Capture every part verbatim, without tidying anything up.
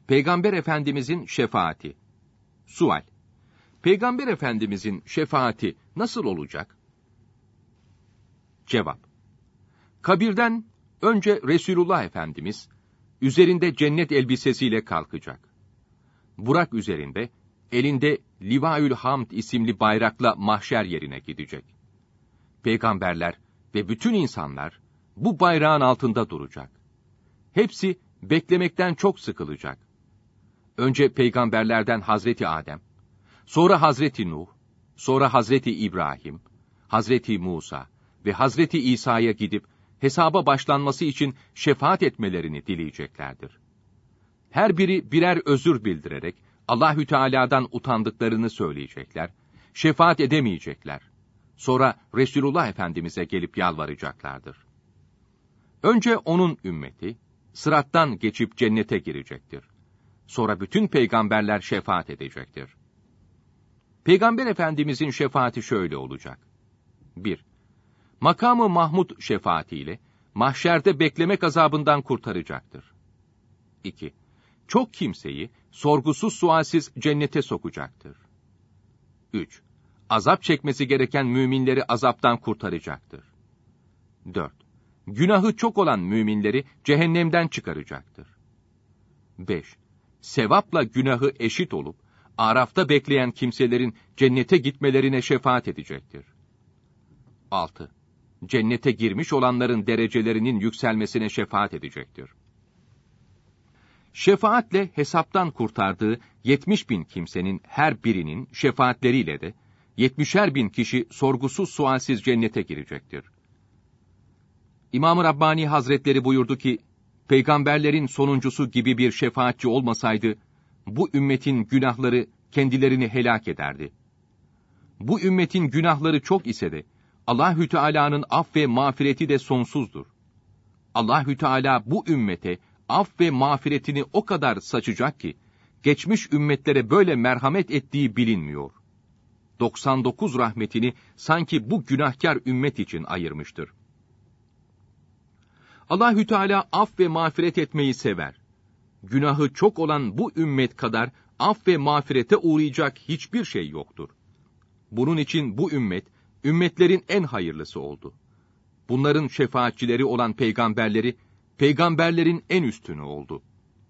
Peygamber Efendimizin şefaati. Sual: Peygamber Efendimizin şefaati nasıl olacak? Cevap: Kabirden önce Resulullah Efendimiz, üzerinde cennet elbisesiyle kalkacak. Burak üzerinde, elinde Livaül Hamd isimli bayrakla mahşer yerine gidecek. Peygamberler ve bütün insanlar bu bayrağın altında duracak. Hepsi beklemekten çok sıkılacak. Önce peygamberlerden Hazreti Adem, sonra Hazreti Nuh, sonra Hazreti İbrahim, Hazreti Musa ve Hazreti İsa'ya gidip hesaba başlanması için şefaat etmelerini dileyeceklerdir. Her biri birer özür bildirerek Allahü Teala'dan utandıklarını söyleyecekler, şefaat edemeyecekler. Sonra Resulullah Efendimiz'e gelip yalvaracaklardır. Önce onun ümmeti, sırattan geçip cennete girecektir. Sonra bütün peygamberler şefaat edecektir. Peygamber Efendimizin şefaati şöyle olacak. bir Makamı Mahmud şefaatiyle, mahşerde beklemek azabından kurtaracaktır. iki Çok kimseyi, sorgusuz sualsiz cennete sokacaktır. üç Azap çekmesi gereken müminleri azaptan kurtaracaktır. dört Günahı çok olan müminleri cehennemden çıkaracaktır. beş Sevapla günahı eşit olup, Araf'ta bekleyen kimselerin cennete gitmelerine şefaat edecektir. altı Cennete girmiş olanların derecelerinin yükselmesine şefaat edecektir. Şefaatle hesaptan kurtardığı yetmiş bin kimsenin her birinin şefaatleriyle de yetmişer bin kişi sorgusuz sualsiz cennete girecektir. İmam-ı Rabbani Hazretleri buyurdu ki, peygamberlerin sonuncusu gibi bir şefaatçi olmasaydı, bu ümmetin günahları kendilerini helak ederdi. Bu ümmetin günahları çok ise de, Allahü Teala'nın af ve mağfireti de sonsuzdur. Allahü Teala bu ümmete af ve mağfiretini o kadar saçacak ki, geçmiş ümmetlere böyle merhamet ettiği bilinmiyor. doksan dokuz rahmetini sanki bu günahkar ümmet için ayırmıştır. Allahü Teala af ve mağfiret etmeyi sever. Günahı çok olan bu ümmet kadar af ve mağfirete uğrayacak hiçbir şey yoktur. Bunun için bu ümmet, ümmetlerin en hayırlısı oldu. Bunların şefaatçileri olan peygamberleri, peygamberlerin en üstünü oldu.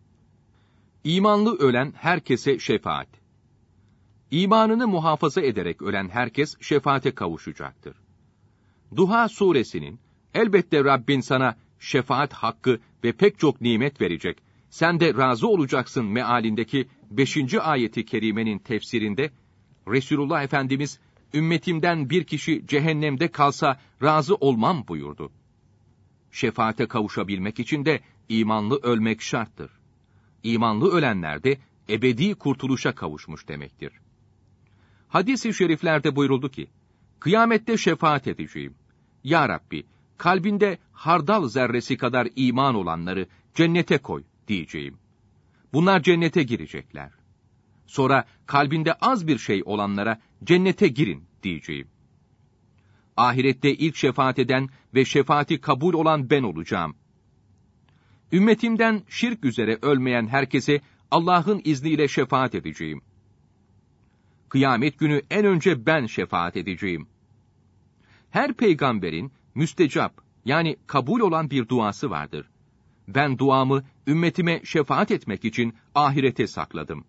İmanlı ölen herkese şefaat. İmanını muhafaza ederek ölen herkes şefaate kavuşacaktır. Duha suresinin, elbette Rabbin sana şefaat hakkı ve pek çok nimet verecek, sen de razı olacaksın mealindeki beşinci ayeti kerimenin tefsirinde, Resulullah Efendimiz, ümmetimden bir kişi cehennemde kalsa razı olmam buyurdu. Şefaate kavuşabilmek için de imanlı ölmek şarttır. İmanlı ölenler de ebedi kurtuluşa kavuşmuş demektir. Hadis-i şeriflerde buyuruldu ki, kıyamette şefaat edeceğim. Ya Rabbi, kalbinde hardal zerresi kadar iman olanları cennete koy diyeceğim. Bunlar cennete girecekler. Sonra kalbinde az bir şey olanlara cennete girin diyeceğim. Ahirette ilk şefaat eden ve şefaati kabul olan ben olacağım. Ümmetimden şirk üzere ölmeyen herkese Allah'ın izniyle şefaat edeceğim. Kıyamet günü en önce ben şefaat edeceğim. Her peygamberin müstecap, yani kabul olan bir duası vardır. Ben duamı ümmetime şefaat etmek için ahirete sakladım.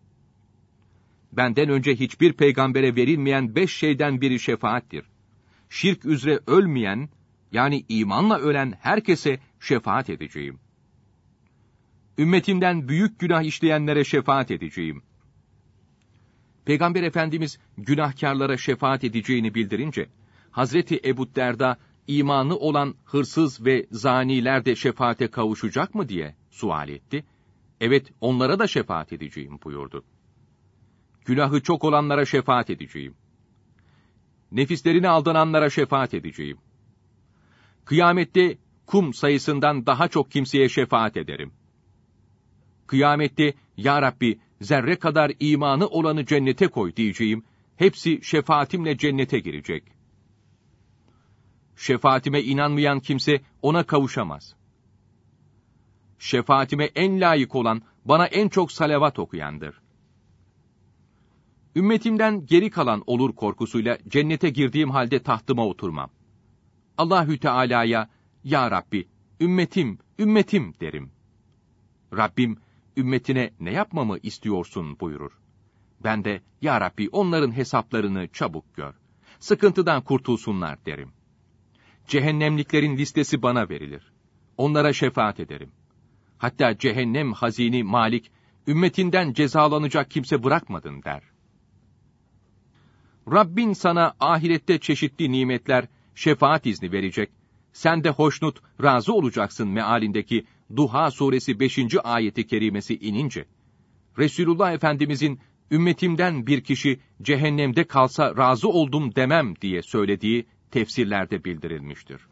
Benden önce hiçbir peygambere verilmeyen beş şeyden biri şefaattir. Şirk üzere ölmeyen, yani imanla ölen herkese şefaat edeceğim. Ümmetimden büyük günah işleyenlere şefaat edeceğim. Peygamber Efendimiz günahkarlara şefaat edeceğini bildirince, Hazreti Ebu Derda, imanı olan hırsız ve zaniler de şefaate kavuşacak mı diye sual etti. Evet, onlara da şefaat edeceğim buyurdu. Günahı çok olanlara şefaat edeceğim. Nefislerine aldananlara şefaat edeceğim. Kıyamette kum sayısından daha çok kimseye şefaat ederim. Kıyamette, Ya Rabbi, zerre kadar imanı olanı cennete koy diyeceğim. Hepsi şefaatimle cennete girecek. Şefaatime inanmayan kimse ona kavuşamaz. Şefaatime en layık olan bana en çok salavat okuyandır. Ümmetimden geri kalan olur korkusuyla cennete girdiğim halde tahtıma oturmam. Allahü Teala'ya, ya Rabbi, ümmetim, ümmetim derim. Rabbim, ümmetine ne yapmamı istiyorsun buyurur. Ben de, ya Rabbi, onların hesaplarını çabuk gör. Sıkıntıdan kurtulsunlar derim. Cehennemliklerin listesi bana verilir. Onlara şefaat ederim. Hatta cehennem hazini Malik, ümmetinden cezalanacak kimse bırakmadın der. Rabbin sana ahirette çeşitli nimetler, şefaat izni verecek, sen de hoşnut, razı olacaksın mealindeki Duha suresi beşinci ayeti kerimesi inince, Resulullah Efendimizin ümmetimden bir kişi cehennemde kalsa razı oldum demem diye söylediği tefsirlerde bildirilmiştir.